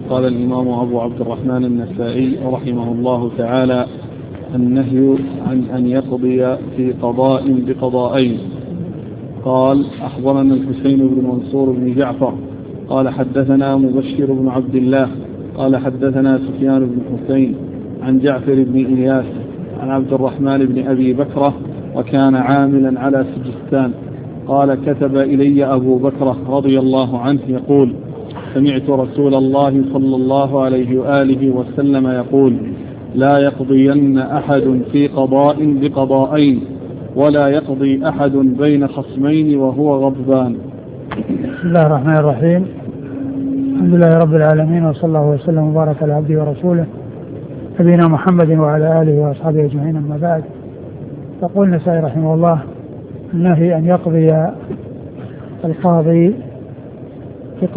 قال الإمام أبو عبد الرحمن النسائي رحمه الله تعالى: النهي عن أن يقضي في قضاء بقضاءين. قال: أخبرنا الحسين بن منصور بن جعفر قال حدثنا مبشر بن عبد الله قال حدثنا سفيان بن حسين عن جعفر بن إياس عن عبد الرحمن بن أبي بكرة وكان عاملا على سجستان قال: كتب إلي أبو بكرة رضي الله عنه يقول: سمعت رسول الله صلى الله عليه وآله وسلم يقول: لا يقضين أحد في قضاء بقضاءين ولا يقضي أحد بين خصمين وهو غضبان. بسم الله الرحمن الرحيم. الحمد لله رب العالمين، وصلى الله وسلم وبارك على عبده ورسوله نبينا محمد وعلى آله وأصحابه أجمعين، أما بعد. يقول النسائي رحمه الله: النهي أن يقضي القاضي في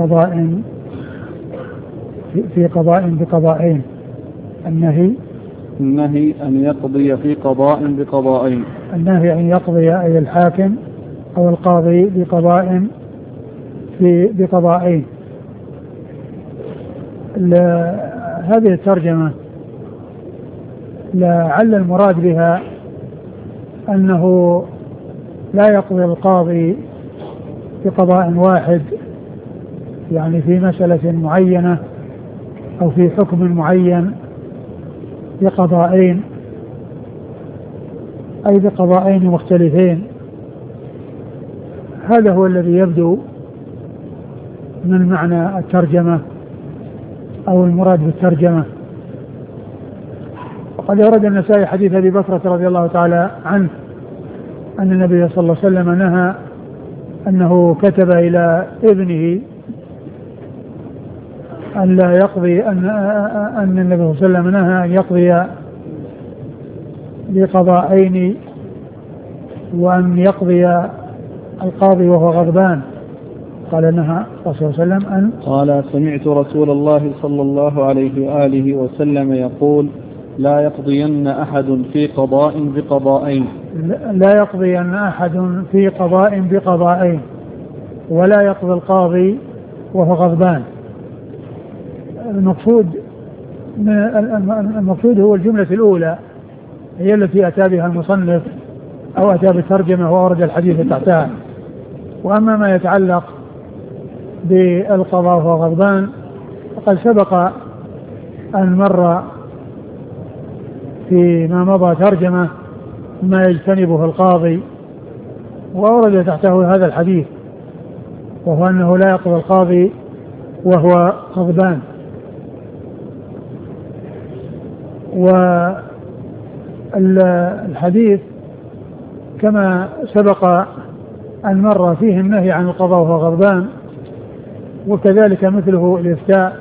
قضاء بقضاءين. النهي أن يقضي في قضاء بقضاءين. النهي أن يقضي أي الحاكم أو القاضي بقضاءين. هذه الترجمة لعل المراد بها أنه لا يقضي القاضي بقضاء واحد، يعني في مسألة معينة أو في حكم معين، بقضاءين أي بقضاءين مختلفين. هذا هو الذي يبدو من معنى الترجمة أو المراد بالترجمة. وقد أورد النسائي حديث أبي بكرة رضي الله تعالى عنه أن النبي صلى الله عليه وسلم نهى أنه كتب إلى ابنه أن لا يقضي أن النبي صلى الله عليه وسلم نهى أن يقضي بقضاءين وأن يقضي القاضي وهو غضبان. قال: نهى الرسول صلى الله عليه وسلم أن قال: سمعت رسول الله صلى الله عليه وآله وسلم يقول: لا يقضين أحد في قضاء بقضاءين. لا يقضين أحد في قضاء بقضاءين ولا يقضي القاضي وهو غضبان. المقصود هو الجملة الأولى، هي التي أتى بها المصنف أو أتى بالترجمة وأورد الحديث تحتها. وأما ما يتعلق بالقضاء وهو غضبان فقد سبق أن مر فيما مضى ترجمة ما يجتنبه القاضي، وأورد تحته هذا الحديث، وهو أنه لا يقضي القاضي وهو غضبان. والحديث كما سبق أن مر فيه النهي عن القضاء وهو غضبان، وكذلك مثله الإفتاء،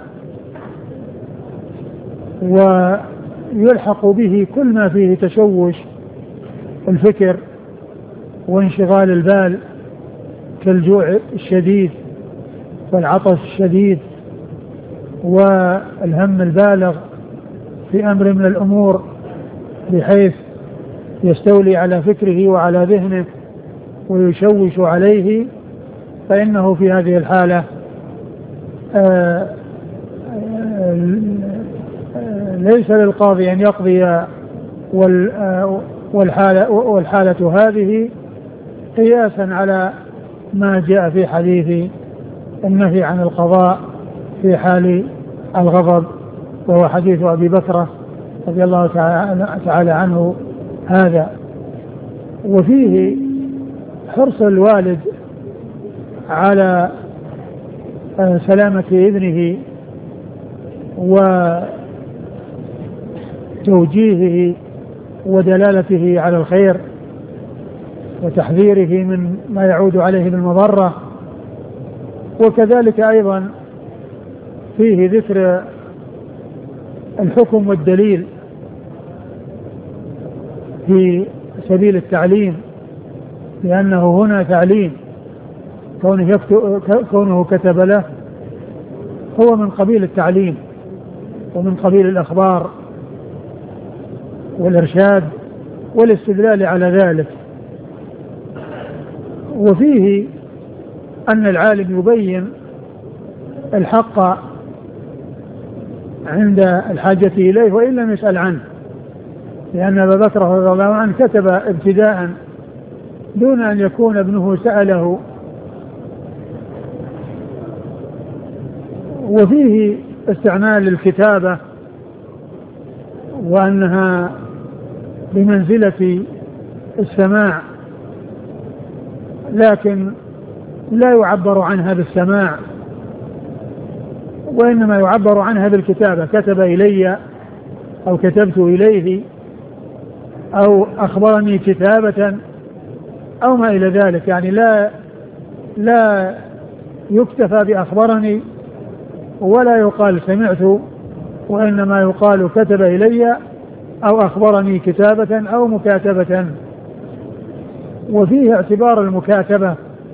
ويلحق به كل ما فيه تشوش الفكر وانشغال البال كالجوع الشديد والعطش الشديد والهم البالغ في أمر من الأمور بحيث يستولي على فكره وعلى ذهنه ويشوش عليه، فإنه في هذه الحالة ليس للقاضي أن يقضي، والحالة هذه قياسا على ما جاء في حديث النهي عن القضاء في حال الغضب، وهو حديث أبي بكرة رضي الله تعالى عنه هذا. وفيه حرص الوالد على سلامة ابنه وتوجيهه ودلالته على الخير وتحذيره من ما يعود عليه بالمضرة. وكذلك أيضا فيه ذكر الحكم والدليل في سبيل التعليم، لأنه هنا تعليم، كونه كتب له هو من قبيل التعليم ومن قبيل الأخبار والإرشاد والاستدلال على ذلك. وفيه أن العالم يبين الحق عند الحاجة إليه وإن لم يسأل عنه، لأن أبا بكر رضي الله عنه كتب ابتداء دون أن يكون ابنه سأله. وفيه استعمال الكتابة وأنها بمنزلة السماع، لكن لا يعبر عنها بالسماع، وإنما يعبر عنها بالكتابة، كتب إلي أو كتبت إليه أو أخبرني كتابة أو ما إلى ذلك. يعني لا يكتفى بأخبرني ولا يقال سمعت، وإنما يقال كتب إلي أو أخبرني كتابة أو مكاتبة. وفيه اعتبار المكاتبة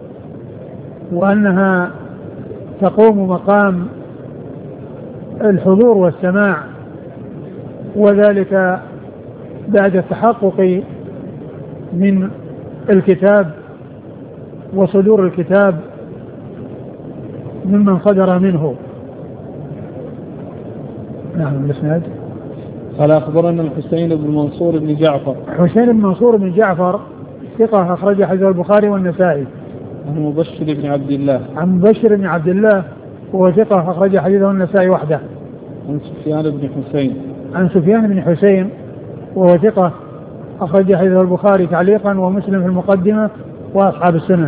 وأنها تقوم مقام الحضور والسماع، وذلك بعد التحقق من الكتاب وصدور الكتاب ممن صدر منه. نعم. الاسناد قال أخبرنا الحسين بن منصور بن جعفر. حسين بن منصور بن جعفر ثقة أخرج حديث البخاري والنسائي. عن مبشر بن عبد الله. عن مبشر بن عبد الله وهو ثقة أخرج حديثه النسائي وحده. عن سفيان بن حسين. عن سفيان بن حسين وهو ثقة أخرج حديثه البخاري تعليقا ومسلم في المقدمة وأصحاب السنن.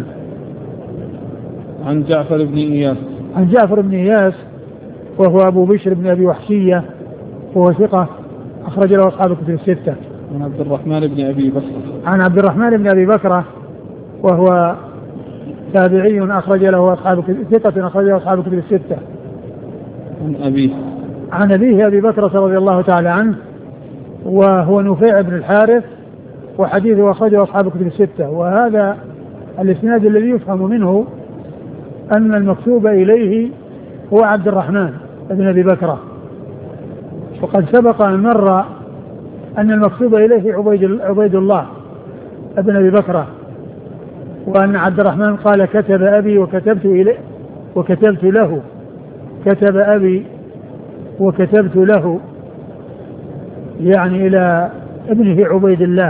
عن جعفر بن إياس. عن جعفر بن إياس وهو أبو بشر بن أبي وحشية وهو ثقة أخرج له أصحاب الكتب الستة. عن عبد الرحمن بن أبي بكرة. عن عبد الرحمن بن أبي بكرة وهو تابعي أخرج له أصحاب ثقة أخرج له أصحاب الكتب الستة. عن أبيه. عن أبيه أبي بكرة رضي الله تعالى عنه وهو نفيع بن الحارث وحديثه أخرجه أصحاب الكتب الستة. وهذا الإسناد الذي يفهم منه أن المكتوب إليه هو عبد الرحمن بن أبي بكرة، وقد سبق أن مر أن المكتوب إليه عبيد الله بن أبي بكرة، وأن عبد الرحمن قال كتب أبي وكتبت إليه وكتبت له، كتب أبي وكتبت له يعني إلى ابنه عبيد الله.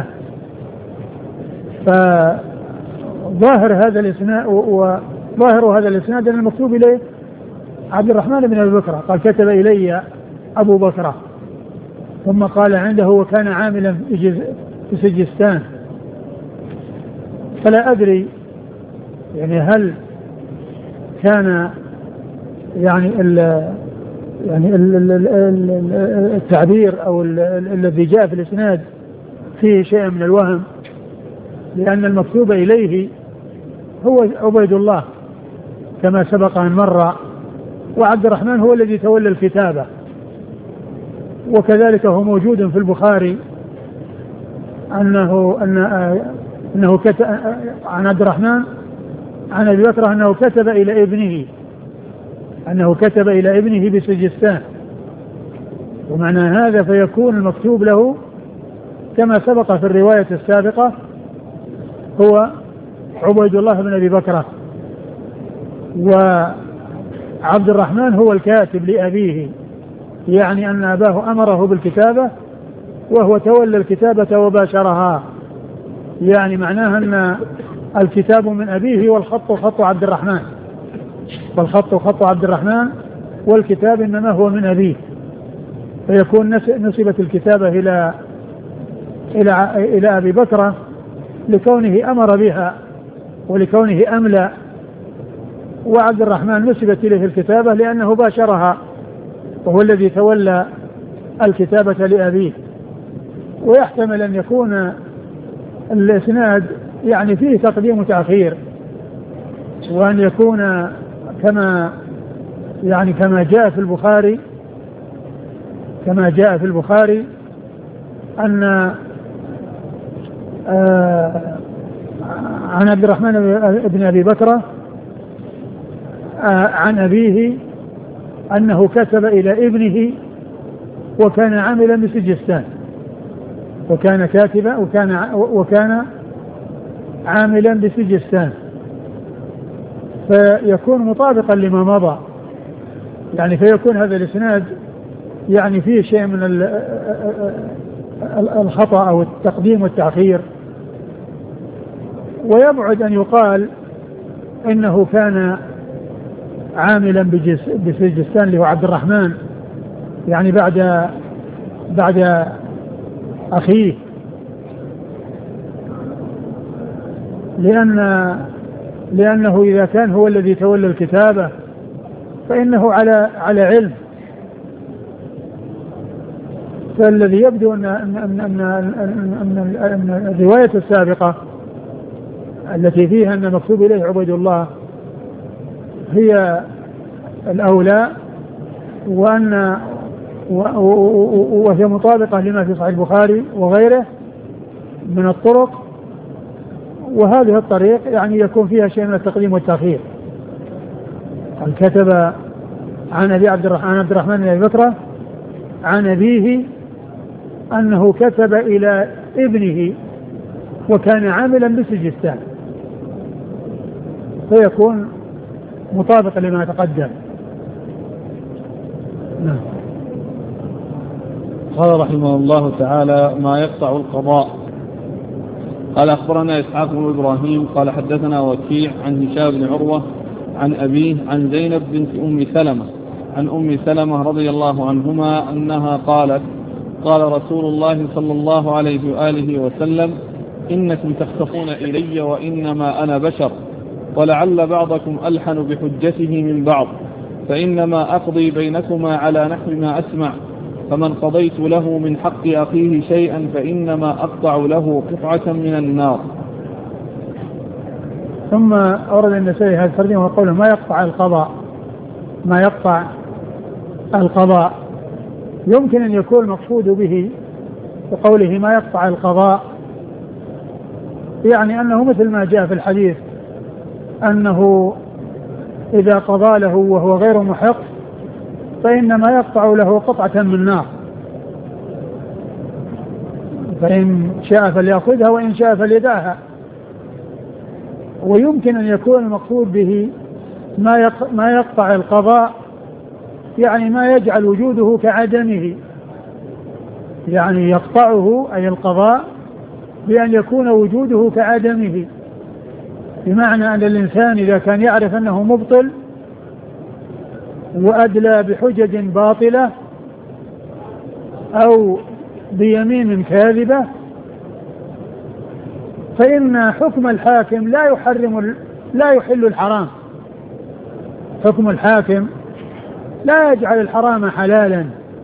فظاهر هذا الإسناد وظاهر هذا الإسناد أن المكتوب إليه عبد الرحمن بن أبي بكرة، قال كتب إلي أبو بكرة، ثم قال عنده وكان عاملا في سجستان. فلا أدري يعني هل كان يعني التعبير أو الذي جاء في الإسناد فيه شيء من الوهم، لأن المكتوب إليه هو عبيد الله كما سبق أن مر، وعبد الرحمن هو الذي تولى الكتابة. وكذلك هو موجود في البخاري أنه كتب عن عبد الرحمن عن أبي بكر أنه كتب إلى ابنه بسجستان. ومعنى هذا فيكون المكتوب له كما سبق في الرواية السابقة هو عبيد الله بن أبي بكر، وعبد الرحمن هو الكاتب لأبيه، يعني أن أباه أمره بالكتابة وهو تولى الكتابة وباشرها، يعني معناها أن الكتاب من أبيه والخط خط عبد الرحمن، والخط خط عبد الرحمن والكتاب إنما هو من أبيه، فيكون نسبت الكتابة إلى أبي بكر لكونه أمر بها ولكونه أملى، وعبد الرحمن نسبت إليه الكتابة لأنه باشرها وهو الذي تولى الكتابة لأبيه. ويحتمل أن يكون الإسناد يعني فيه تقديم وتأخير، وأن يكون كما جاء في البخاري أن عن عبد الرحمن بن أبي بكر عن أبيه أنه كتب إلى ابنه وكان عاملا بسجستان، وكان كاتبا وكان عاملا بسجستان، فيكون مطابقا لما مضى، يعني فيكون هذا الإسناد يعني فيه شيء من الخطأ أو التقديم والتأخير. ويبعد أن يقال إنه كان عاملا بسجستان اللي هو عبد الرحمن يعني بعد أخيه، لأنه إذا كان هو الذي تولى الكتابة فإنه على علم. فالذي يبدو أن الرواية السابقة التي فيها أن مكتوب إليه عبيد الله هي الأولى، وهي مطابقة لما في صحيح البخاري وغيره من الطرق، وهذه الطريق يعني يكون فيها شيء من التقديم والتأخير. كتب عن أبي عبد الرحمن بن أبي بكر عن أبيه أنه كتب إلى ابنه وكان عاملا بسجستان، فيكون مطابق لما تقدم. نعم. قال رحمه الله تعالى: ما يقطع القضاء. قال: أخبرنا إسحاق بن إبراهيم قال حدثنا وكيع عن هشام بن عروة عن أبيه عن زينب بنت أم سلمة عن أم سلمة رضي الله عنهما أنها قالت: قال رسول الله صلى الله عليه وآله وسلم: إنكم تختصون إلي وإنما أنا بشر، ولعل بعضكم ألحن بحجته من بعض، فإنما أقضي بينكما على نحو ما أسمع، فمن قضيت له من حق أخيه شيئا فإنما أقطع له قطعة من النار. ثم أورد النسائي هذا الترجمة وقوله: ما يقطع القضاء. ما يقطع القضاء يمكن أن يكون المقصود به بقوله ما يقطع القضاء يعني أنه مثل ما جاء في الحديث أنه إذا قضى له وهو غير محق فإنما يقطع له قطعة من نار، فإن شاء فليأخذها وإن شاء فليدعها. ويمكن أن يكون المقصود به ما يقطع القضاء يعني ما يجعل وجوده كعدمه، يعني يقطعه أي القضاء بأن يكون وجوده كعدمه، بمعنى أن الإنسان إذا كان يعرف أنه مبطل وأدلى بحجج باطلة أو بيمين كاذبة فإن حكم الحاكم لا يحل الحرام. حكم الحاكم لا يجعل الحرام حلالا،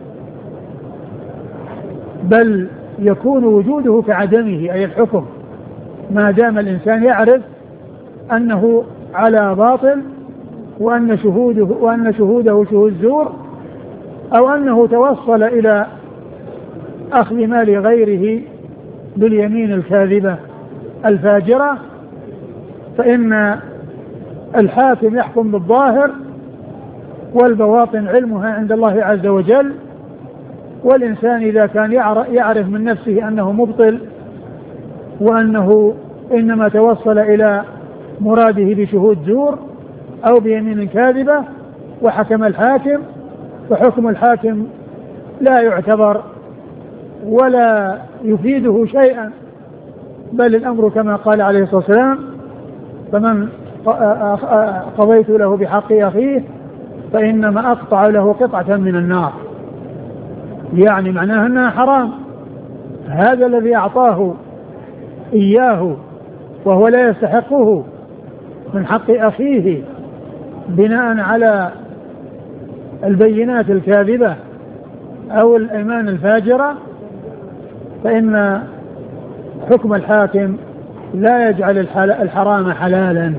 بل يكون وجوده كعدمه أي الحكم، ما دام الإنسان يعرف أنه على باطل وأن شهوده شهود زور، أو أنه توصل إلى أخذ مال غيره باليمين الكاذبة الفاجرة، فإن الحاكم يحكم بالظاهر والبواطن علمها عند الله عز وجل. والإنسان إذا كان يعرف من نفسه أنه مبطل وأنه إنما توصل إلى مراده بشهود زور أو بيمين كاذبة وحكم الحاكم، فحكم الحاكم لا يعتبر ولا يفيده شيئا، بل الأمر كما قال عليه الصلاة والسلام: فمن قضيت له بحق أخيه فإنما أقطع له قطعة من النار، يعني معناها أنها حرام. هذا الذي أعطاه إياه وهو لا يستحقه من حق أخيه بناء على البينات الكاذبة أو الأيمان الفاجرة، فإن حكم الحاكم لا يجعل الحرام حلالا،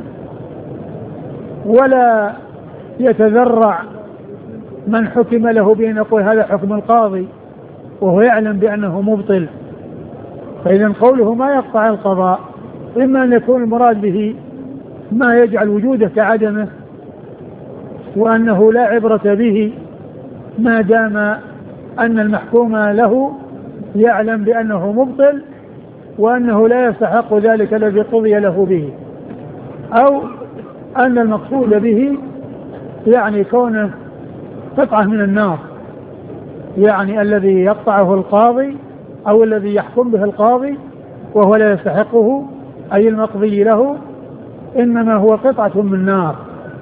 ولا يتذرع من حكم له بأن يقول هذا حكم القاضي وهو يعلم بأنه مبطل. فإذا قوله ما يقطع القضاء إما أن يكون المراد به ما يجعل وجوده كعدمه وأنه لا عبرة به ما دام أن المحكوم له يعلم بأنه مبطل وأنه لا يستحق ذلك الذي قضي له به، أو أن المقصود به يعني كونه قطعة من النار، يعني الذي يقطعه القاضي أو الذي يحكم به القاضي وهو لا يستحقه أي المقضي له، إنما هو قطعة من نار،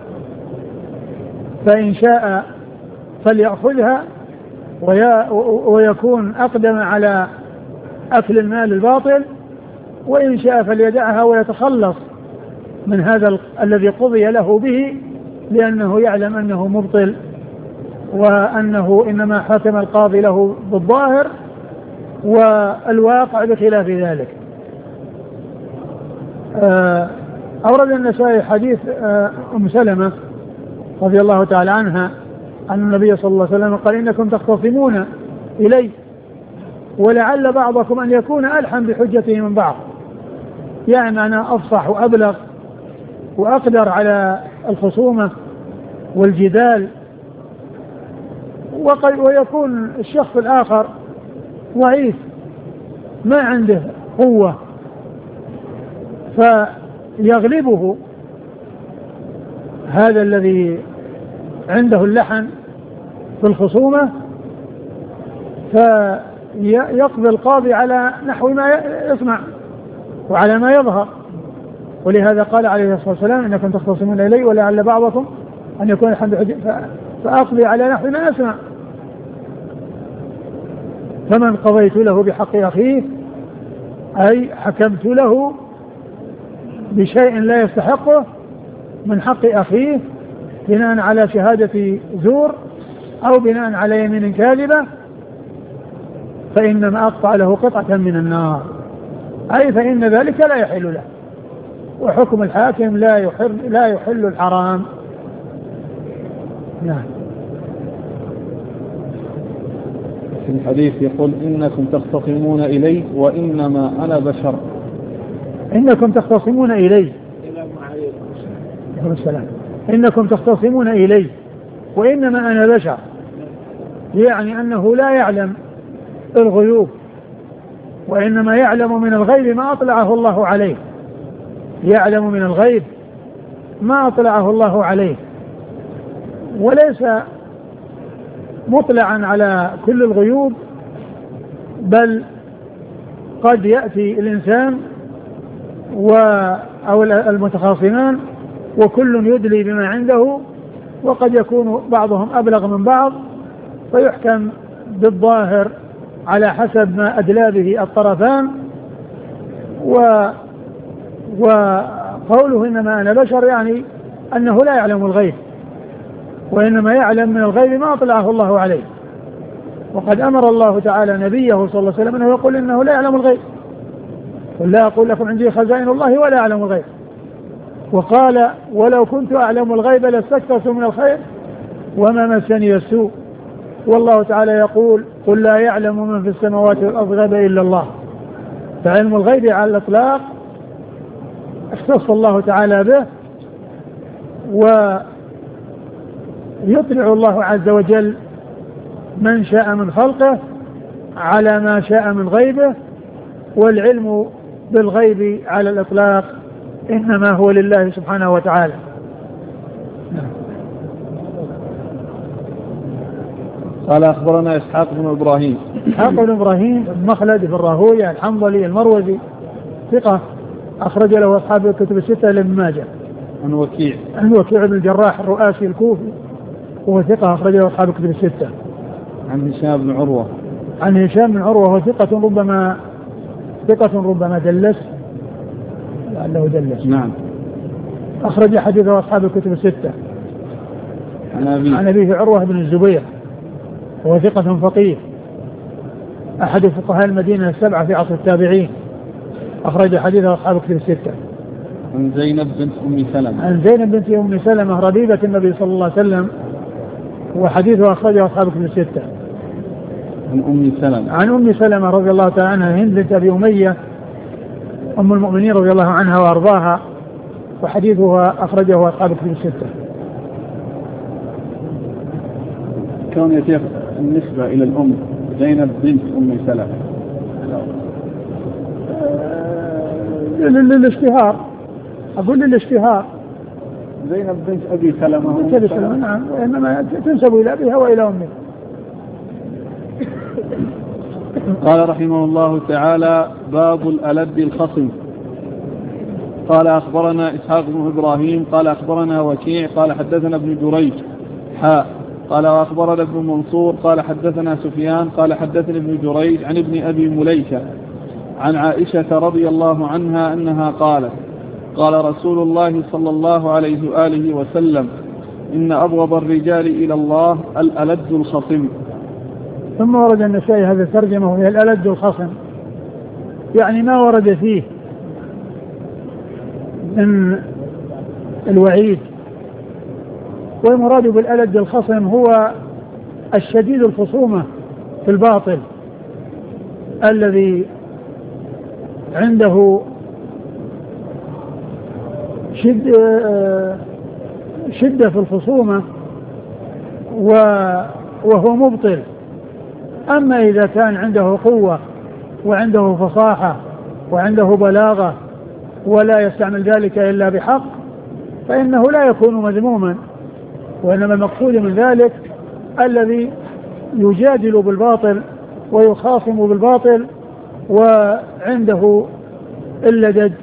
فإن شاء فليأخذها ويكون أقدم على أكل المال الباطل، وإن شاء فليدعها ويتخلص من هذا الذي قضي له به، لأنه يعلم أنه مبطل وأنه إنما حكم القاضي له بالظاهر والواقع بخلاف ذلك. أورد النسائي حديث أم سلمة رضي الله تعالى عنها أن النبي صلى الله عليه وسلم قال إنكم تختصمون إلي ولعل بعضكم أن يكون ألحن بحجته من بعض، يعني أنا أفصح وأبلغ وأقدر على الخصومة والجدال، ويكون الشخص الآخر ضعيف ما عنده قوة فيغلبه هذا الذي عنده اللحن في الخصومة، فيقضي القاضي على نحو ما يسمع وعلى ما يظهر. ولهذا قال عليه الصلاة والسلام إنكم تختصمون إلي ولعل بعضكم أن يكون الحمد فأقضي على نحو ما أسمع، فمن قضيت له بحق أخيه أي حكمت له بشيء لا يستحقه من حق أخيه بناء على شهادة زور أو بناء على يمين كاذبة، فإنما أقطع له قطعة من النار، أي فإن ذلك لا يحل له، وحكم الحاكم لا يحل الحرام. نعم. في الحديث يقول إنكم تختصمون إلي وإنما أنا بشر. إنكم تختصمون إلي إنكم تختصمون إلي وإنما أنا بشر، يعني أنه لا يعلم الغيوب، وإنما يعلم من الغيب ما أطلعه الله عليه، يعلم من الغيب ما أطلعه الله عليه، وليس مطلعا على كل الغيوب، بل قد يأتي الإنسان أو المتخاصمان وكل يدلي بما عنده، وقد يكون بعضهم أبلغ من بعض، فيحكم بالظاهر على حسب ما أدلى به الطرفان. وقوله إنما أنا بشر يعني أنه لا يعلم الغيب، وإنما يعلم من الغيب ما أطلعه الله عليه، وقد أمر الله تعالى نبيه صلى الله عليه وسلم أنه يقول إنه لا يعلم الغيب، قل لا أقول لكم عندي خزائن الله ولا أعلم الغيب، وقال ولو كنت أعلم الغيب لاستكثرت من الخير وما مسني السوء، والله تعالى يقول قل لا يعلم من في السماوات والأرض غيب إلا الله، فعلم الغيب على الإطلاق اختص الله تعالى به، ويطلع الله عز وجل من شاء من خلقه على ما شاء من غيبه، والعلم بالغيب على الإطلاق إنما هو لله سبحانه وتعالى. قال أخبرنا إسحاق بن إبراهيم. إسحاق بن إبراهيم مخلد في الراهوية الحنظلي المروزي ثقة أخرج له أصحاب الكتب الستة إلا ابن ماجه. عن وكيع بن الجراح الرؤاسي الكوفي وهو ثقة أخرج له أصحاب الكتب الستة. عن هشام بن عروة. عن هشام بن عروة وهو ثقة ربما دلس، لعله دلس. نعم. أخرج حديثه أصحاب الكتب الستة. عن أبيه عروة بن الزبير وهو ثقة فقيه أحد فقهاء المدينة السبعة في عصر التابعين، أخرج حديثه أصحاب الكتب الستة. عن زينب بنت أم سلمة. عن زينب بنت أم سلمة ربيبة النبي صلى الله عليه وسلم، وحديثه أخرجه أصحاب الكتب الستة. عن أم سلمة رضي الله تعالى عنها هند بنت أبي أمية أم المؤمنين رضي الله عنها وأرضاها، وحديثها أخرجه أصحاب الكتب الستة. كون يا شيخ النسبة إلى الأم زينب بنت أم سلمة للاشتهار، أقول للاشتهار زينب بنت أبي سلمة. نعم، إنما تنسب إلى أبيها وإلى أمها. قال رحمه الله تعالى: باب الألد الخصم. قال أخبرنا إسحاق بن إبراهيم قال أخبرنا وكيع قال حدثنا ابن جريج قال وأخبرنا ابن منصور قال حدثنا سفيان قال حدثني ابن جريج عن ابن أبي مليكة عن عائشة رضي الله عنها أنها قالت: قال رسول الله صلى الله عليه وآله وسلم: إن أبغض الرجال إلى الله الألد الخصم. ثم ورد النسائي هذا الترجمة وهي الألد الخصم، يعني ما ورد فيه من الوعيد. والمراد بالألد الخصم هو الشديد الخصومة في الباطل، الذي عنده شدة في الخصومة وهو مبطل. أما إذا كان عنده قوة وعنده فصاحة وعنده بلاغة ولا يستعمل ذلك إلا بحق فإنه لا يكون مذموما، وإنما المقصود من ذلك الذي يجادل بالباطل ويخاصم بالباطل وعنده اللدد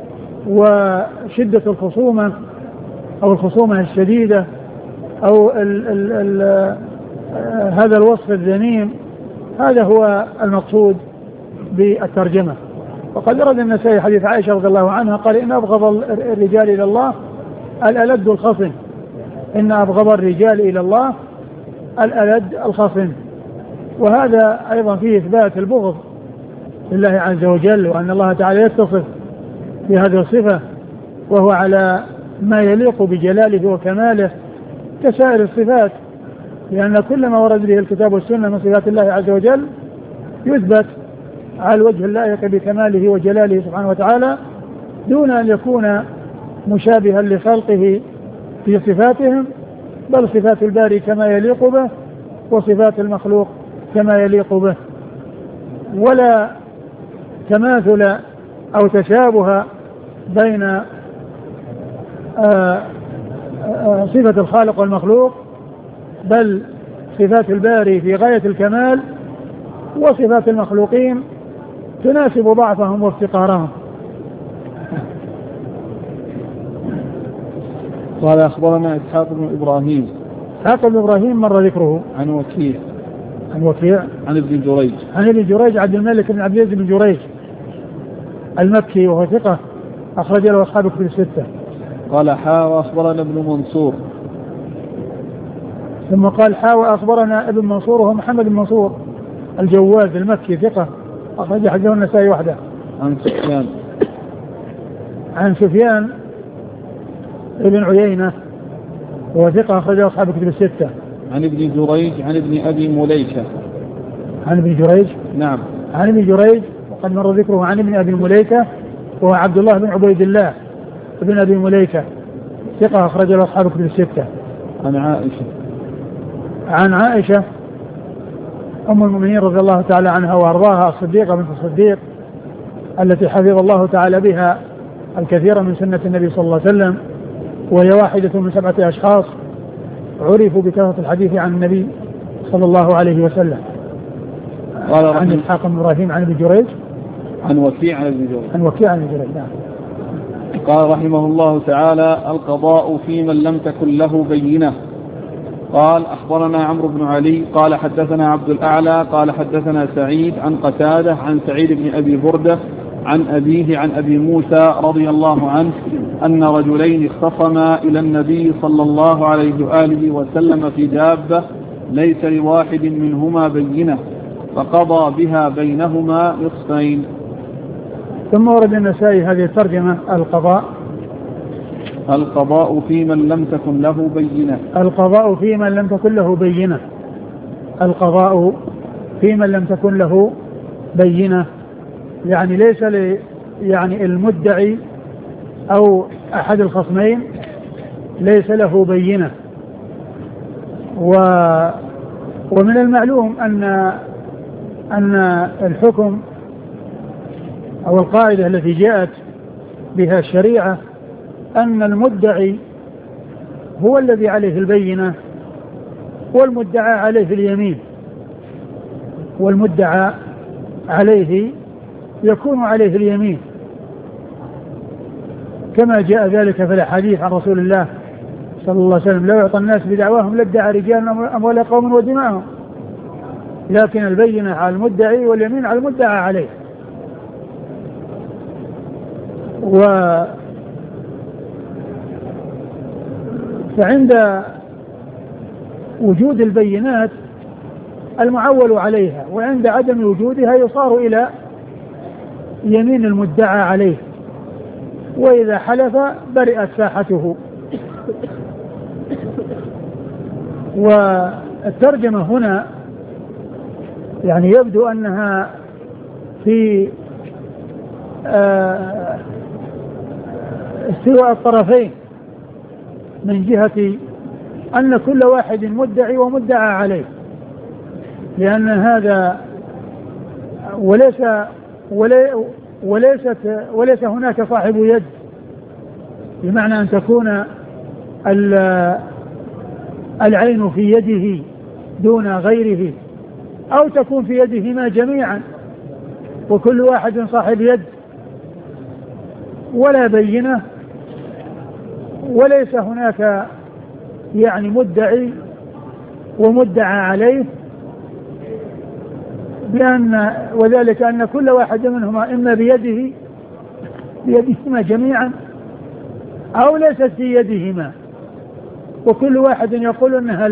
وشدة الخصومة أو الخصومة الشديدة أو هذا الوصف الذميم. هذا هو المقصود بالترجمة. وقد ورد النسائي حديث عائشة رضي الله عنها قال: إن أبغض الرجال إلى الله الألد الخصم. إن أبغض الرجال إلى الله الألد الخصم. وهذا أيضا فيه إثبات البغض لله عز وجل، وأن الله تعالى يتصف بهذه الصفة وهو على ما يليق بجلاله وكماله كسائر الصفات، لأن كل ما ورد به الكتاب والسنة من صفات الله عز وجل يثبت على الوجه اللائق بكماله وجلاله سبحانه وتعالى دون أن يكون مشابها لخلقه في صفاتهم، بل صفات الباري كما يليق به وصفات المخلوق كما يليق به، ولا تماثل أو تشابه بين صفة الخالق والمخلوق، بل صفات الباري في غاية الكمال وصفات المخلوقين تناسب ضعفهم وافتقارهم. قال أخبرنا إسحاق بن إبراهيم. إسحاق بن إبراهيم مر ذكره. عن وكيع. عن ابن جريج. عن ابن جريج عبد الملك بن عبد العزيز بن جريج المكي وهو ثقة أخرج له أصحاب كتب الستة. قال وأخبرنا ابن منصور. ثم قال وأخبرنا ابن منصور وهو محمد بن منصور الجواز المكي ثقة أخرج حديثه النسائي وحده. عن سفيان ابن عيينة وهو ثقة أخرج له أصحاب كتب الستة. عن ابن جريج عن ابن أبي مليكة. عن ابن جريج. نعم. عن ابن جريج وقد مر ذكره. عن ابن أبي مليكة وهو عبد الله بن عبيد الله ابن أبي مليكة ثقة أخرج له أصحاب كتب الستة. عن عائشة أم المؤمنين رضي الله تعالى عنها وأرضاها الصديقة بنت الصديق التي حفظ الله تعالى بها الكثير من سنة النبي صلى الله عليه وسلم، وهي واحدة من 7 أشخاص عرفوا بكثرة الحديث عن النبي صلى الله عليه وسلم. عن إسحاق بن إبراهيم عن ابن جريج. عن وكيع عن ابن جريج. نعم. قال رحمه الله تعالى: القضاء في من لم تكن له بينة. قال أخبرنا عمرو بن علي قال حدثنا عبد الأعلى قال حدثنا سعيد عن قتادة عن سعيد بن أبي بردة عن أبيه عن أبي موسى رضي الله عنه أن رجلين اختصما إلى النبي صلى الله عليه وآله وسلم في دابة ليس لواحد منهما بينة فقضى بها بينهما نصفين. ثم ورد النسائي هذه الترجمة: القضاء في من لم تكن له بينة. القضاء في من لم تكن له بينة. القضاء في من لم تكن له بينة يعني ليس يعني المدعي أو أحد الخصمين ليس له بينة. ومن المعلوم أن الحكم أو القاعدة التي جاءت بها الشريعة أن المدعي هو الذي عليه البينة والمدعى عليه اليمين، والمدعى عليه يكون عليه اليمين، كما جاء ذلك في الحديث عن رسول الله صلى الله عليه وسلم: لا يعطى الناس بدعواهم لادعى رجال أموال قوم ودماءهم، لكن البينة على المدعي واليمين على المدعى عليه. فعند وجود البينات المعول عليها، وعند عدم وجودها يصار إلى يمين المدعى عليه، وإذا حلف برئت ساحته. والترجمة هنا يعني يبدو أنها في استواء الطرفين، من جهة أن كل واحد مدعي ومدعى عليه، لأن هذا وليس هناك صاحب يد، بمعنى أن تكون العين في يده دون غيره، أو تكون في يدهما جميعا وكل واحد صاحب يد ولا بينة، وليس هناك يعني مدعي ومدعى عليه، وذلك أن كل واحد منهما إما بيدهما جميعا أو ليست في يدهما، وكل واحد يقول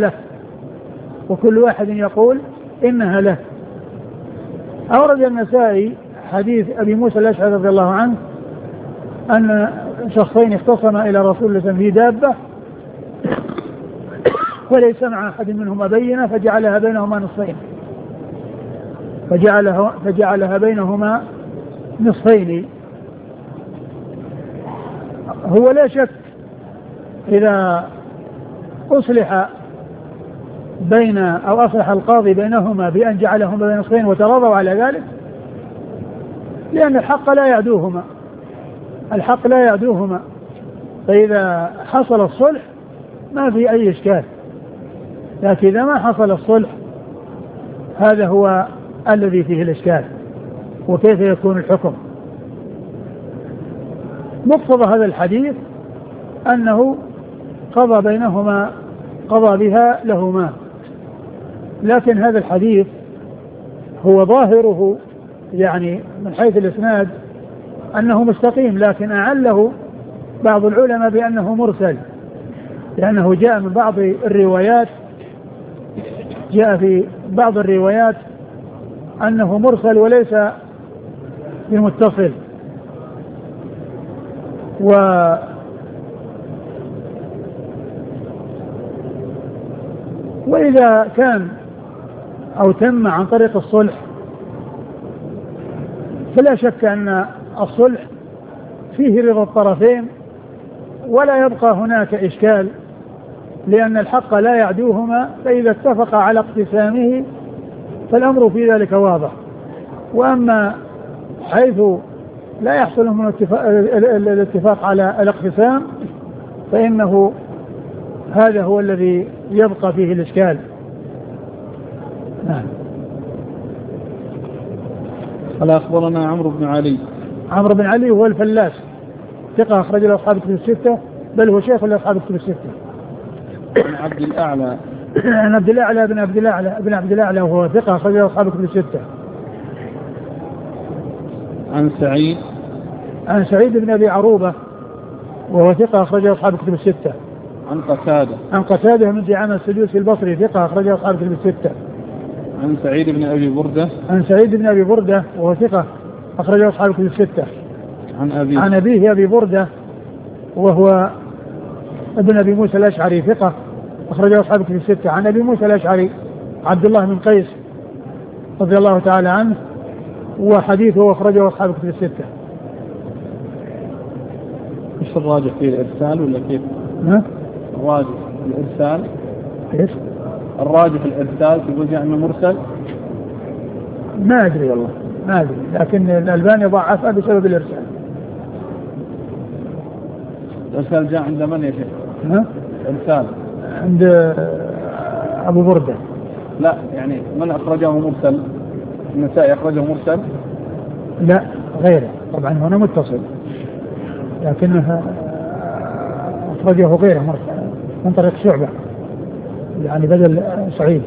إنها له. أورد النسائي حديث أبي موسى الأشعري رضي الله عنه أن شخصين اختصما إلى رسول الله في دابة، وليس مع أحد منهما بينة، فجعلها بينهما نصفين. هو لا شك إذا أصلح أصلح القاضي بينهما بأن جعلهما بين نصفين وتراضوا على ذلك، لأن الحق لا يعدوهما، فإذا حصل الصلح ما في أي إشكال، لكن إذا ما حصل الصلح هذا هو الذي فيه الإشكال، وكيف يكون الحكم. مقتضى هذا الحديث أنه قضى بها لهما، لكن هذا الحديث هو ظاهره يعني من حيث الإسناد أنه مستقيم، لكن أعله بعض العلماء بأنه مرسل، لأنه جاء من بعض الروايات، جاء في بعض الروايات أنه مرسل وليس بمتصل. وإذا كان أو تم عن طريق الصلح فلا شك أن الصلح فيه رضا الطرفين ولا يبقى هناك إشكال، لأن الحق لا يعدوهما، فإذا اتفق على اقتسامه فالأمر في ذلك واضح. وأما حيث لا يحصل من الاتفاق على الاقتسام فإنه هذا هو الذي يبقى فيه الإشكال. نعم. قال أخبرنا عمرو بن علي هو الفلاس، ثقة أخرج له أصحاب الكتب الستة، بل هو شيخ لأصحاب الكتب الستة. عن عبد الأعلى بن عبد الأعلى وهو ثقة أخرج له أصحاب الكتب الستة. عن سعيد بن أبي عروبة وهو ثقة أخرج له أصحاب الكتب الستة. عن قتادة بن دعامة السدوسي البصري ثقة أخرج له أصحاب الكتب الستة. عن سعيد بن أبي بردة وهو ثقة أخرج له أصحاب الكتب الستة. عن أبيه أبي بردة وهو ابن أبي موسى الأشعري ثقة أخرج له أصحاب الكتب الستة. عن أبي موسى الأشعري عبد الله بن قيس رضي الله تعالى عنه، وحديثه أخرجه أصحاب الكتب الستة. إيش الراجح في الإرسال ولا كيف؟ الراجح الإرسال. إيش؟ الراجح الإرسال تقول جاء إنه مرسل؟ ما أدري والله، ما أدري، لكن الألباني ضعفه بسبب الإرسال. الإرسال جاء عند من يا شيخ؟ الإرسال عند أبو بردة. لا يعني من أخرجه مرسل؟ النسائي أخرجه مرسل؟ لا غيره طبعا هنا متصل لكنه أخرجه غيره مرسل من طريق شعبة يعني بدل سعيد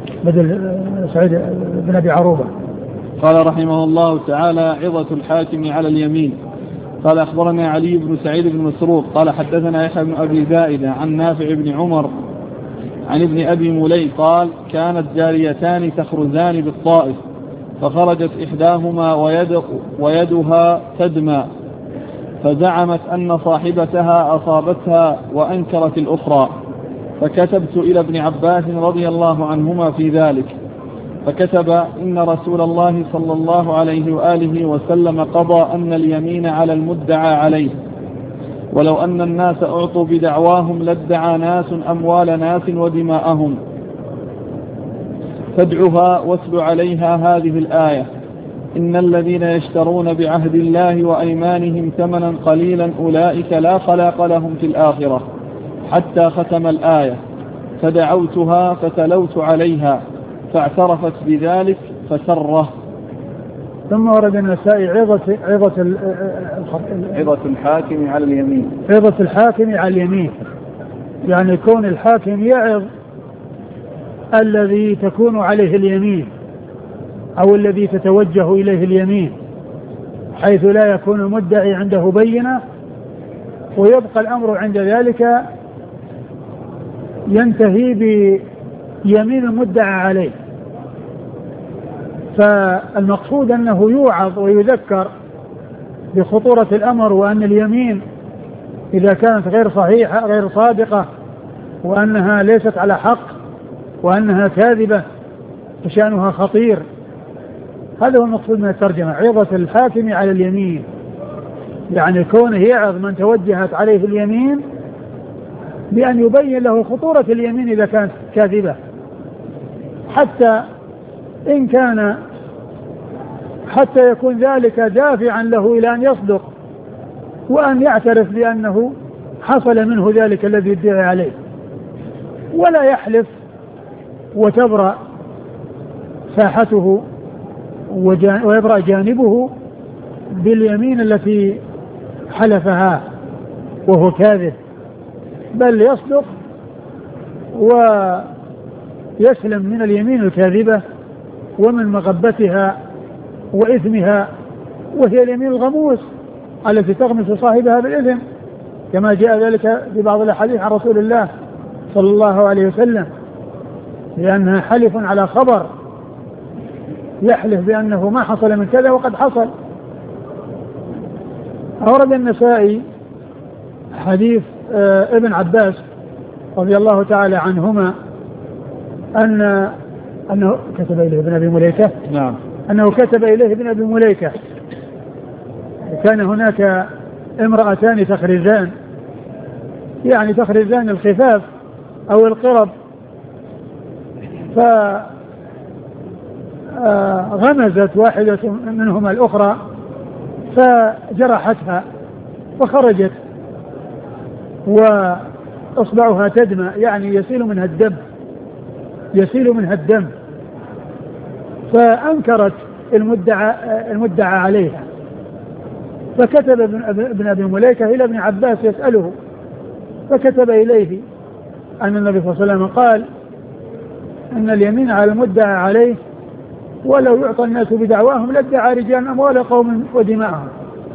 بن أبي عروبة. قال رحمه الله تعالى: عظة الحاكم على اليمين. قال أخبرنا علي بن سعيد بن مسروق قال حدثنا يحيى بن أبي زائدة عن نافع بن عمر عن ابن أبي ملي قال: كانت جاريتان تخرزان بالطائف فخرجت إحداهما ويدها تدمى فزعمت أن صاحبتها أصابتها وأنكرت الأخرى، فكتبت إلى ابن عباس رضي الله عنهما في ذلك، فكتب: إن رسول الله صلى الله عليه وآله وسلم قضى أن اليمين على المدعى عليه، ولو أن الناس أعطوا بدعواهم لادعى ناس أموال ناس ودماءهم، فادعها واتل عليها هذه الآية: إن الذين يشترون بعهد الله وأيمانهم ثمنا قليلا أولئك لا خلاق لهم في الآخرة، حتى ختم الآية، فدعوتها فتلوت عليها فاعترفت بذلك فسره. ثم ورد النسائي عظة الحاكم على اليمين. عظة الحاكم على اليمين يعني كون الحاكم يعظ الذي تكون عليه اليمين أو الذي تتوجه إليه اليمين، حيث لا يكون المدعي عنده بينة ويبقى الأمر عند ذلك ينتهي بيمين المدعى عليه. فالمقصود أنه يوعظ ويذكر بخطورة الأمر، وأن اليمين إذا كانت غير صحيحة غير صادقة وأنها ليست على حق وأنها كاذبة فشأنها خطير. هذا هو المقصود من الترجمة، عظة الحاكم على اليمين، يعني كونه يعظ من توجهت عليه اليمين بأن يبين له خطورة اليمين إذا كانت كاذبة، حتى يكون ذلك دافعا له إلى أن يصدق وأن يعترف بأنه حصل منه ذلك الذي يدعي عليه، ولا يحلف وتبرأ ساحته ويبرأ جانبه باليمين التي حلفها وهو كاذب، بل يصدق ويسلم من اليمين الكاذبة ومن مغبتها وإثمها، وهي اليمين الغموس التي تغمس صاحبها بالإثم، كما جاء ذلك في بعض الأحاديث عن رسول الله صلى الله عليه وسلم، لأنها حلف على خبر، يحلف بأنه ما حصل من كذا وقد حصل. أورد النسائي حديث ابن عباس رضي الله تعالى عنهما أنه كتب إليه ابن أبي مليكة. نعم. أنه كتب إليه ابن أبي مليكة، كان هناك امرأتان تخرزان، يعني تخرزان الخفاف أو القرب، فغمزت واحدة منهما الأخرى فجرحتها وخرجت وأصبعها تدمى، يعني يسيل منها الدم، فأنكرت المدعى عليها، فكتب ابن أبي مليكة إلى ابن عباس يسأله، فكتب إليه أن النبي صلى الله عليه وسلم قال: أن اليمين على المدعى عليه، ولو يعطى الناس بدعواهم لادعى رجال أموال قوم ودماءهم.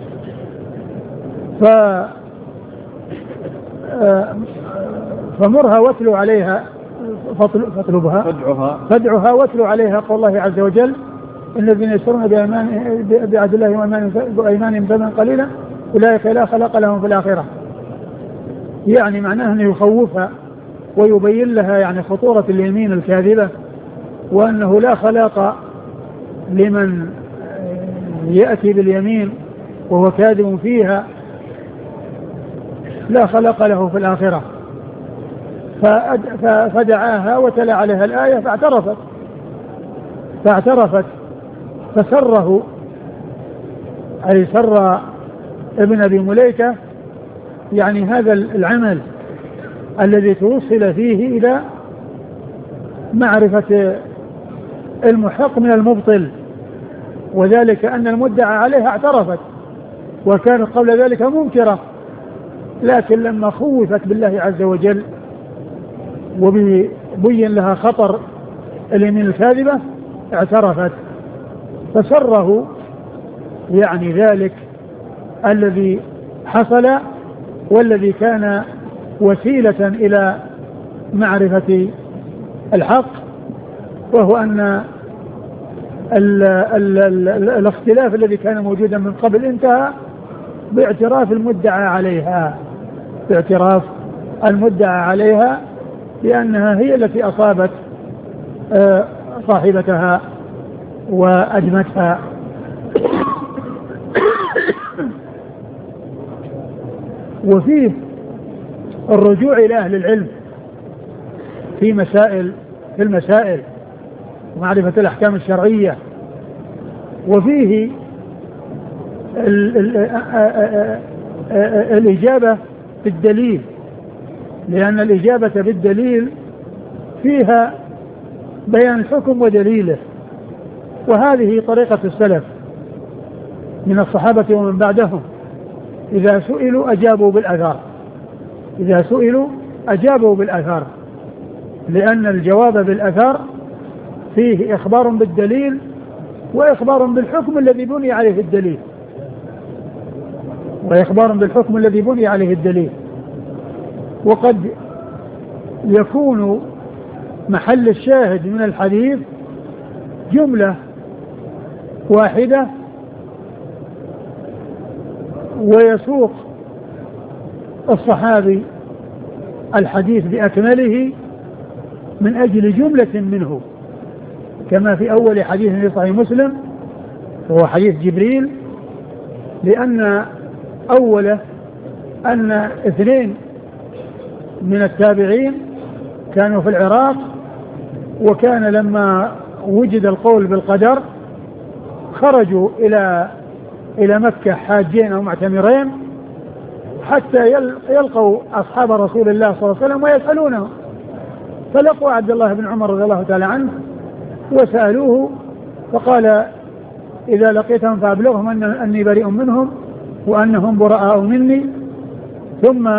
فمرها واتلو عليها فادعها واتلو عليها قول الله عز وجل: إن الذين يشترون بعهد الله وأيمانهم ثمنا قليلا أولئك لا خلاق لهم في الآخرة. يعني معناه أنه يخوفها ويبين لها يعني خطورة اليمين الكاذبة، وأنه لا خلاق لمن يأتي باليمين وهو كاذب فيها، لا خلاق له في الآخرة. فدعاها وتلا عليها الآية فاعترفت فسره، أي سر ابن أبي مليكة يعني هذا العمل الذي توصل فيه إلى معرفة المحق من المبطل وذلك أن المدعى عليها اعترفت وكانت قبل ذلك منكرة، لكن لما خوفت بالله عز وجل وبين لها خطر اليمين الكاذبة اعترفت، فسره يعني ذلك الذي حصل والذي كان وسيلة إلى معرفة الحق، وهو أن الاختلاف الذي كان موجودا من قبل انتهى باعتراف المدعى عليها لأنها هي التي أصابت صاحبتها وأدمتها. وفيه الرجوع إلى أهل العلم في المسائل ومعرفة الأحكام الشرعية، وفيه الإجابة بالدليل، لأن الإجابة بالدليل فيها بيان الحكم ودليله، وهذه طريقة السلف من الصحابة ومن بعدهم، إذا سئلوا أجابوا بالأثار، لأن الجواب بالأثار فيه إخبار بالدليل وإخبار بالحكم الذي بني عليه الدليل، وقد يكون محل الشاهد من الحديث جملة واحدة ويسوق الصحابي الحديث بأكمله من أجل جملة منه، كما في أول حديث في صحيح مسلم وهو حديث جبريل، لأن أوله أن 2 من التابعين كانوا في العراق، وكان لما وجد القول بالقدر خرجوا إلى مكة حاجين أو معتمرين حتى يلقوا أصحاب رسول الله صلى الله عليه وسلم ويسألونه، فلقوا عبد الله بن عمر رضي الله تعالى عنه وسألوه فقال إذا لقيتهم فأبلغهم أني بريء منهم وأنهم براء مني. ثم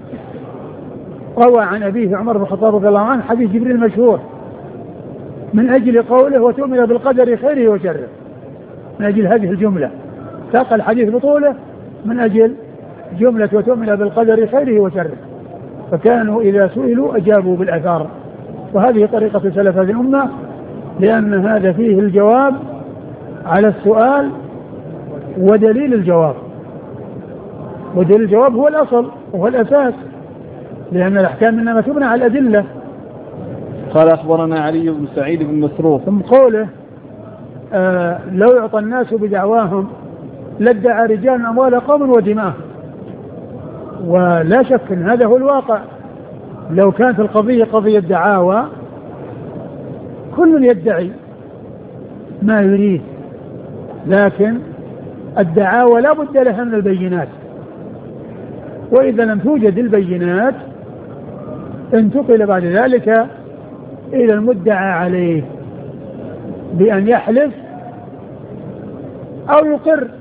روى عن أبيه عمر بن الخطاب رضي الله عنه حديث جبريل المشهور من أجل قوله وتؤمن بالقدر خيره وشره، من أجل هذه الجملة ساق الحديث بطوله من أجل جملة وتؤمن بالقدر خيره وشره، فكانوا إذا سئلوا أجابوا بالأثار، وهذه طريقة سلف هذه الأمة، لأن هذا فيه الجواب على السؤال ودليل الجواب، ودليل الجواب هو الأصل وهو الأساس، لأن الأحكام إنما تبنى على الأدلة. قال أخبرنا علي بن سعيد بن مسروق. ثم قوله لو يعطى الناس بدعواهم لادعى رجال أموال قوم ودماءهم، ولا شك أن هذا هو الواقع. لو كانت القضية قضية دعاوى كل يدعي ما يريد، لكن الدعاوى لا بد لها من البينات، وإذا لم توجد البينات انتقل بعد ذلك إلى المدعى عليه بأن يحلف أو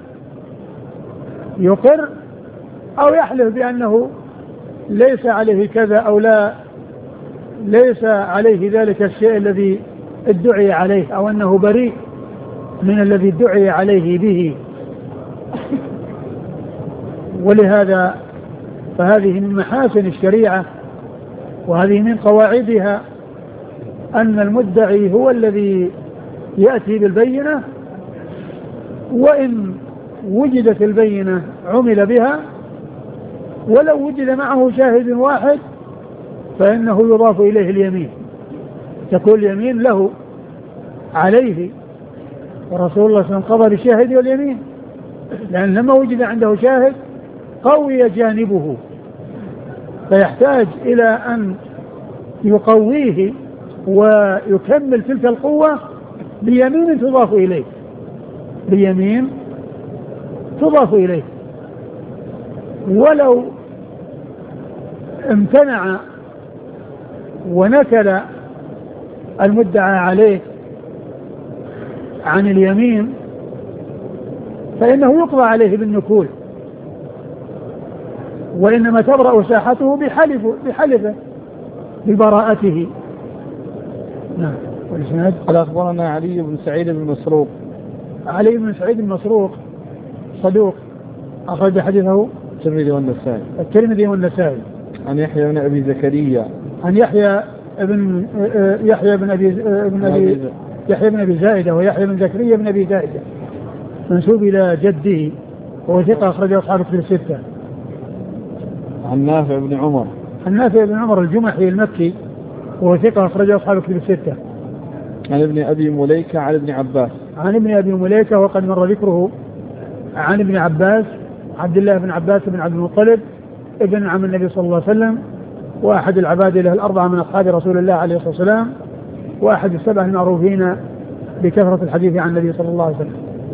يقر أو يحلف بأنه ليس عليه كذا أو ليس عليه ذلك الشيء الذي ادعي عليه، أو أنه بريء من الذي ادعي عليه به. ولهذا فهذه من محاسن الشريعة وهذه من قواعدها أن المدعي هو الذي يأتي بالبينة، وإن وجدت البينة عمل بها، ولو وجد معه شاهد واحد فإنه يضاف إليه اليمين، تكون اليمين له عليه، ورسول الله صلى الله عليه وسلم قضى بالشاهد واليمين، لأن لما وجد عنده شاهد قوي جانبه، فيحتاج إلى أن يقويه ويكمل تلك القوة بيمين تضاف إليه. ولو امتنع ونكل المدعى عليه عن اليمين فإنه يقضى عليه بالنكول، وإنما تبرأ ساحته بحلفه ببراءته. نعم. والإسناد قال أخبرنا علي بن سعيد بن مسروق. علي بن سعيد المسروق صدوق أخرج حديثه الترمذي والنسائي. عن يحيى بن أبي زكريا. عن يحيى بن أبي زائدة ويحيى بن زكريا بن أبي زائدة منسوب إلى جده وهو ثقة أخرجه أصحاب الكتب الستة. عن نافع بن عمر الجمحي المكي وهو ثقة أخرجه أصحاب الكتب الستة. عن ابن أبي مليكة وقد مر ذكره. عن ابن عباس عبد الله بن عباس بن عبد المطلب ابن عم النبي صلى الله عليه وسلم، وأحد العبادلة الأربعة من أصحاب رسول الله عليه الصلاة والسلام، وأحد السبع المعروفين بكثرة الحديث عن النبي صلى الله عليه وسلم.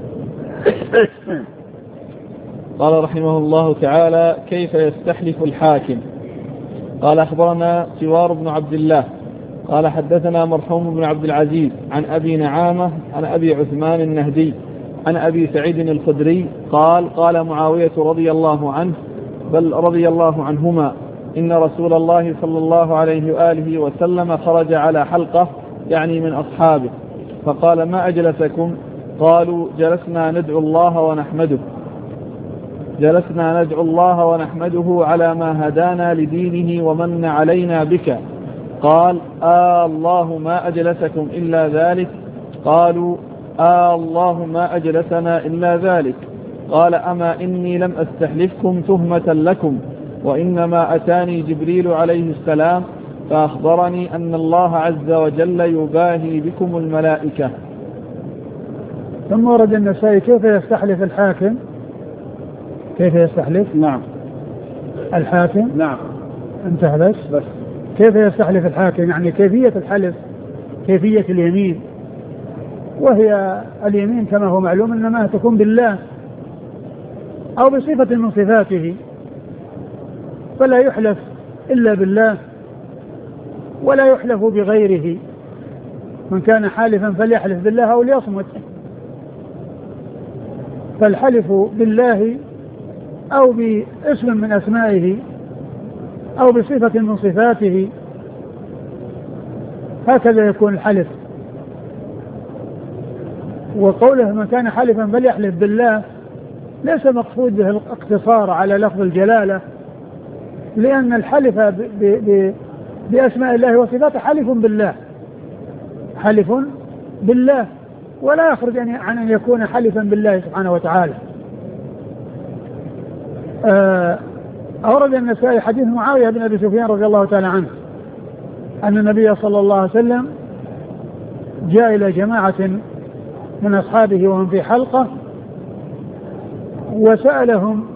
قال رحمه الله تعالى: كيف يستحلف الحاكم؟ قال أخبرنا سوار بن عبد الله قال حدثنا مرحوم بن عبد العزيز عن أبي نعامة عن أبي عثمان النهدي عن أبي سعيد الخدري قال معاوية رضي الله عنه بل رضي الله عنهما إن رسول الله صلى الله عليه وآله وسلم خرج على حلقة يعني من أصحابه فقال: ما أجلسكم؟ قالوا: جلسنا ندعو الله ونحمده على ما هدانا لدينه ومن علينا بك. قال: الله ما أجلسكم إلا ذلك؟ قالوا: الله ما أجلسنا إلا ذلك. قال: أما إني لم أستحلفكم تهمة لكم، وإنما أتاني جبريل عليه السلام فأخبرني أن الله عز وجل يباهي بكم الملائكة. ثم ورد النسائي كيف يستحلف الحاكم. كيف يستحلف؟ نعم. الحاكم؟ نعم. انتهى بس. كيف يستحلف الحاكم يعني كيفية الحلف، كيفية اليمين، وهي اليمين كما هو معلوم إنما تكون بالله أو بصفة من صفاته، فلا يحلف إلا بالله ولا يحلف بغيره. من كان حالفا فليحلف بالله أو ليصمت. فالحلف بالله أو باسم من أسمائه أو بصفة من صفاته، هكذا يكون الحلف. وقوله من كان حالفا فليحلف بالله ليس مقصود به الاقتصار على لفظ الجلالة، لأن الحلف بأسماء الله وصفاته حلف بالله ولا يخرج عن أن يكون حلفا بالله سبحانه وتعالى. أورد النسائي حديث معاوية بن أبي سفيان رضي الله تعالى عنه أن النبي صلى الله عليه وسلم جاء إلى جماعة من أصحابه وهم في حلقة وسألهم: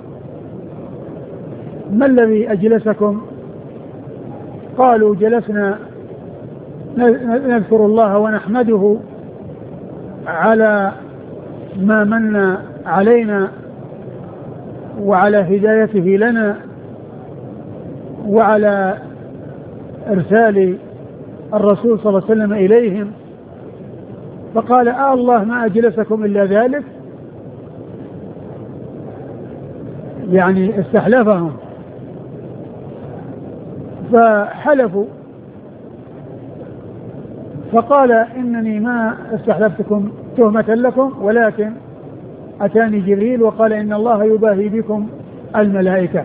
ما الذي أجلسكم؟ قالوا: جلسنا نذكر الله ونحمده على ما من علينا وعلى هدايته لنا وعلى إرسال الرسول صلى الله عليه وسلم إليهم. فقال: الله ما أجلسكم إلا ذلك، يعني استحلفهم فحلفوا. فقال: إنني ما استحلفتكم تهمة لكم، ولكن أتاني جبريل وقال إن الله يباهي بكم الملائكة.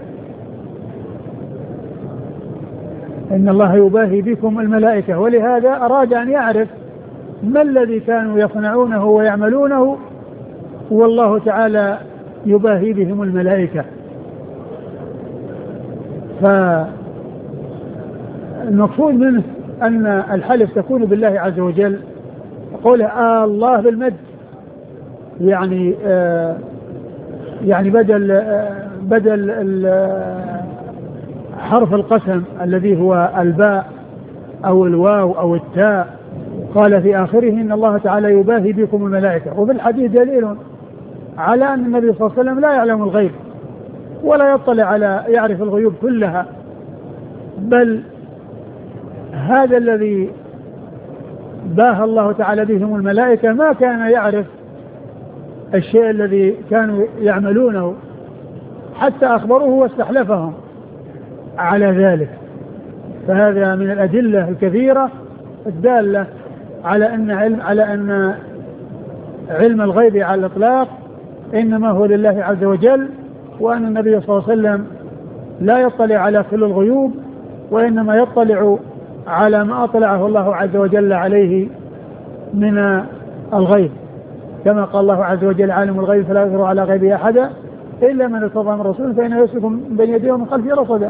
إن الله يباهي بكم الملائكة. ولهذا أراد أن يعرف ما الذي كانوا يصنعونه ويعملونه والله تعالى يباهي بهم الملائكة. فالمقصود منه أن الحلف تكون بالله عز وجل. قوله الله بالمد يعني بدل حرف القسم الذي هو الباء أو الواو أو التاء، قال في آخره إن الله تعالى يباهي بكم الملائكة. وفي الحديث دليل على أن النبي صلى الله عليه وسلم لا يعلم الغيب ولا يطلع على يعرف الغيوب كلها، بل هذا الذي باهى الله تعالى بهم الملائكة ما كان يعرف الشيء الذي كانوا يعملونه حتى أخبروه واستحلفهم على ذلك. فهذا من الأدلة الكثيرة الدالة على أن علم الغيب على الإطلاق إنما هو لله عز وجل، وأن النبي صلى الله عليه وسلم لا يطلع على كل الغيوب، وإنما يطلع على ما أطلعه الله عز وجل عليه من الغيب، كما قال الله عز وجل: عالم الغيب فلا يظهر على غيبه أحدا إلا من ارتضى من رسول فإنه يسلك من بين يديه ومن خلفه رصدا.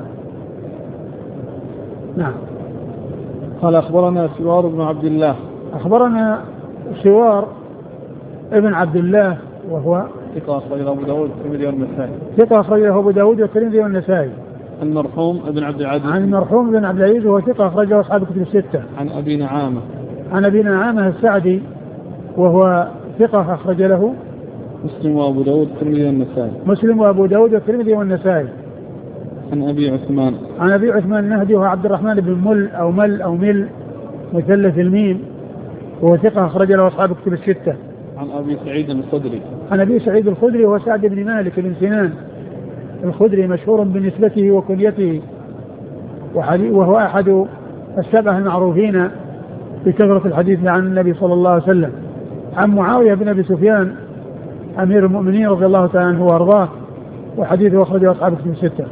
نعم. قال أخبرنا سوار بن عبد الله. أخبرنا سوار ابن عبد الله وهو ثقة أخرجه أبو داود والترمذي والنسائي. ثقة أخرجه أبو داود والترمذي والنسائي. المرحوم ابن عبد العزيز. عن المرحوم ابن عبد العزيز وهو ثقة أخرجه أصحاب الكتب الستة. عن أبي نعامة. عن أبي نعامة السعدي وهو ثقة أخرج له مسلم وأبو داود والترمذي والنسائي. مسلم وأبو داود والترمذي والنسائي. عن أبي عثمان. عن أبي عثمان النهدي وهو عبد الرحمن بن مل مثلث الميم، وهو ثقة أخرج له أصحاب الكتب الستة. عن أبي سعيد الخدري. عن أبي سعيد الخدري وهو سعد بن مالك بن سنان الخدري، مشهور بنسبته وكنيته، وهو أحد السبعة المعروفين بكثرة الحديث عن النبي صلى الله عليه وسلم. عن معاوية بن أبي سفيان أمير المؤمنين رضي الله تعالى عنه وأرضاه، وحديثه أخرجه أصحاب الكتب الستة.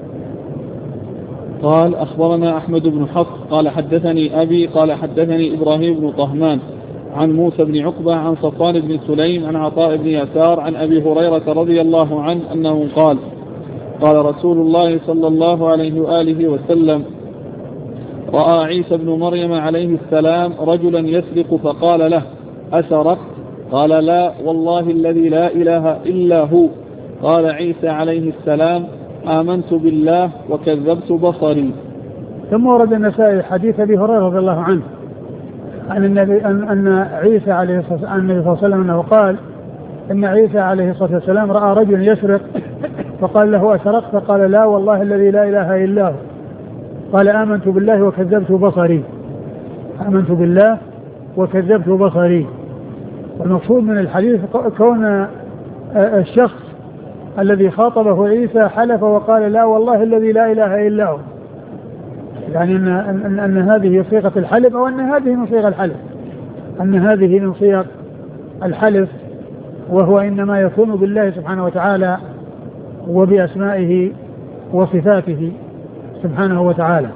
قال أخبرنا أحمد بن حفص قال حدثني أبي قال حدثني إبراهيم بن طهمان عن موسى بن عقبة عن صفوان بن سليم عن عطاء بن يسار عن أبي هريرة رضي الله عنه أنه قال: قال رسول الله صلى الله عليه وآله وسلم: رأى عيسى بن مريم عليه السلام رجلا يسرق فقال له: أسرقت؟ قال: لا والله الذي لا إله إلا هو. قال عيسى عليه السلام: آمنت بالله وكذبت بصري. ثم ورد النسائي حديث أبي هريرة رضي الله عنه عن النبي أن عيسى عليه الصلاة والسلام النبي صلى الله عليه وسلم أنه قال إن عيسى عليه الصلاة والسلام رأى رجل يسرق فقال له: أسرقت؟ فقال: لا والله الذي لا إله إلا هو. قال: آمنت بالله وكذبت بصري. آمنت بالله وكذبت بصري. والمقصود من الحديث كون الشخص الذي خاطبه عيسى حلف وقال: لا والله الذي لا إله إلا هو، يعني أن هذه صيغة الحلف، أو أن هذه من صيغ الحلف، أن هذه من صيغ الحلف، وهو إنما يكون بالله سبحانه وتعالى وبأسمائه وصفاته سبحانه وتعالى.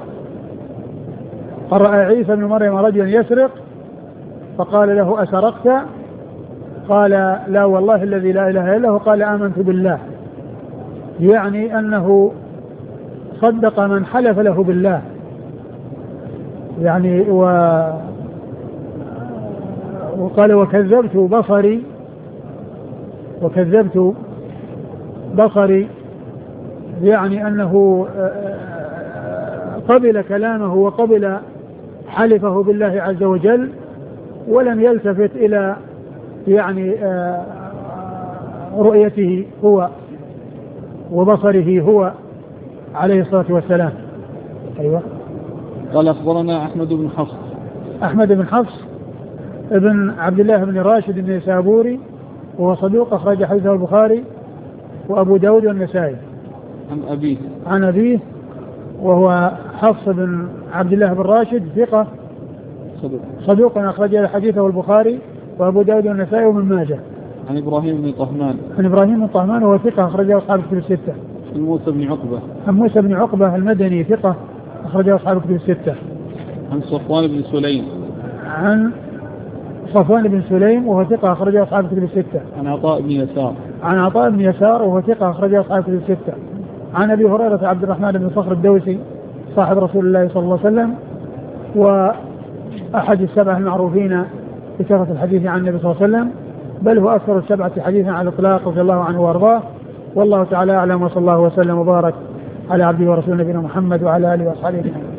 رأى عيسى بن مريم رجلا يسرق فقال له: أسرقت؟ قال: لا والله الذي لا إله إلا هو. قال: آمنت بالله، يعني أنه صدق من حلف له بالله، يعني وقال: وكذبت بصري، وكذبت بصري، يعني أنه قبل كلامه وقبل حلفه بالله عز وجل، ولم يلتفت إلى يعني رؤيته هو وبصره هو عليه الصلاة والسلام. أيوة. قال أخبرنا أحمد بن حفص. أحمد بن حفص ابن عبد الله بن راشد بن النيسابوري، وهو صدوق أخرج حديثه البخاري وأبو داود والنسائي. عن أبيه وهو حفص بن عبد الله بن راشد ثقة صدوق أخرج حديثه البخاري وأبو داود والنسائي ومن ماجه. عن إبراهيم بن طهمان. عن إبراهيم بن طهمان وهو ثقة أخرجه أصحاب الكتب الستة. عن موسى بن عقبة. عن موسى بن عقبة المدني ثقة أخرجه أصحاب الكتب الستة. عن صفوان بن سليم. عن صفوان بن سليم وهو ثقة أخرجه أصحاب الكتب الستة. عن عطاء بن يسار. عن عطاء بن يسار وهو ثقة أخرجه أصحاب الكتب الستة. عن أبي هريرة عبد الرحمن بن صخر الدوسي صاحب رسول الله صلى الله عليه وسلم، وأحد السبعة المعروفين بكثرة الحديث عن النبي صلى الله عليه وسلم، بل هو أكثر السبعة حديثا على الإطلاق رضي الله عنه وأرضاه. والله تعالى أعلم، وصلى الله وسلم وبارك على عبده ورسوله نبينا محمد وعلى آله وأصحابه أجمعين.